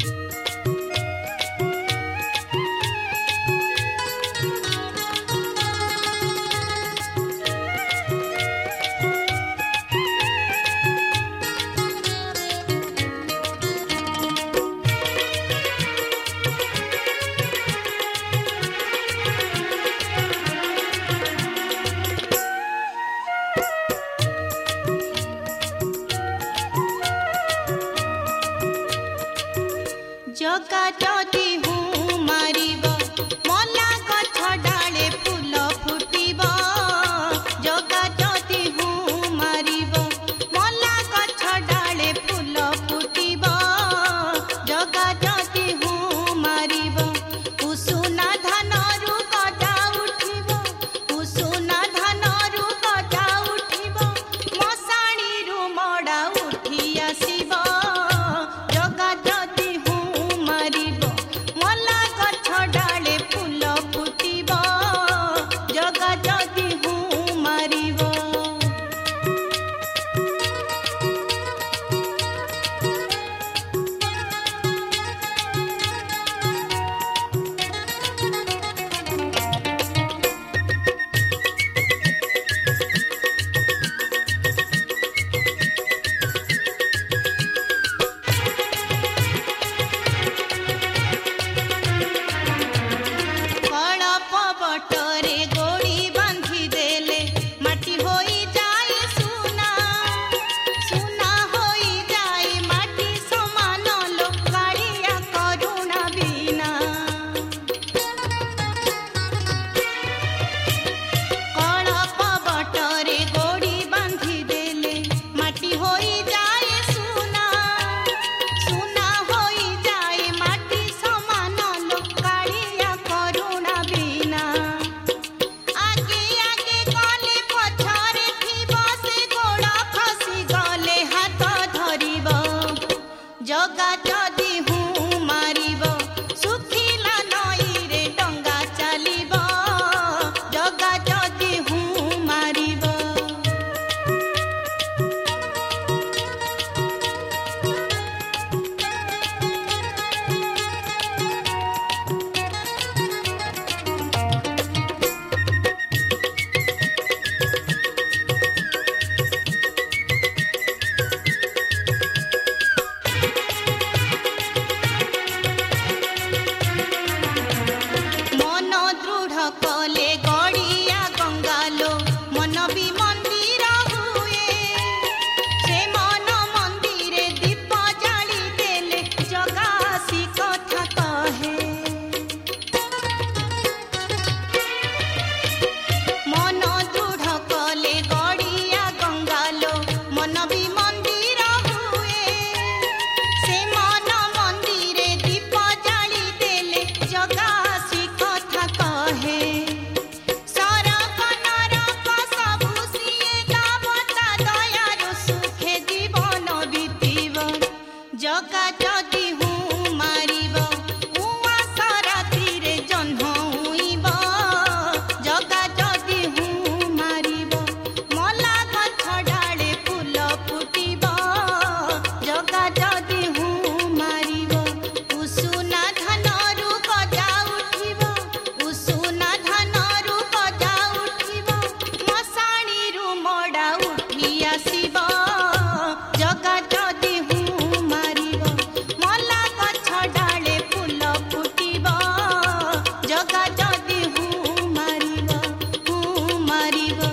जगा जदि हूँ मारिब मला गछ डाले फूल फुटिब जगा जदि हूँ मारिब मला गछ डाले फूल फुटिब जगा जदि हूँ मारिब उषुना धानरू गजा उठिब उषुना धानरू गजा उठिब मशाणीरू मड़ा उठी आसिब जगा जदि मला गछ डाले फूल फुटिब जगा जदि हूँ मारिब। बटरे गोड़ी बांधी देले माटी होई जाए सुना सुना होई जाए माटी समान लोकाड़िया करुणा बिना कड़प बटरे गोड़ी बांधी देले माटी होई जाए सुना सुना होई जाए माटी समान लोकाड़िया करुणा बिना जगा जदि हूँ मारिब सुखिला नई रे डंगा चलिब जगा जदि हूँ मारिब। कले गड़िया गंगालो मन भी मंदिर हुए से मन मंदिर दीप जाली देले जगासी कथा कहे मन दृढ़ कले गड़िया गंगालो मन भी मंदिर हुए से मन मंदिर दीप जाली देले जगासी कथा कहे जगा जदि हूँ मारिब उआसा रातिरे जह्न हुइब जगा जदि हूँ मारिब मला गछ डाले फूल फुटिब जगा जदि हूँ मारिब उषुना धानरू गजा उठिब उषुना धानरू गजा उठिब मशाणीरू मड़ा उठी आसिब जगा जदि हूँ मारिब मला गछ डाले फूल फुटिब जगा जदि हूँ मारिब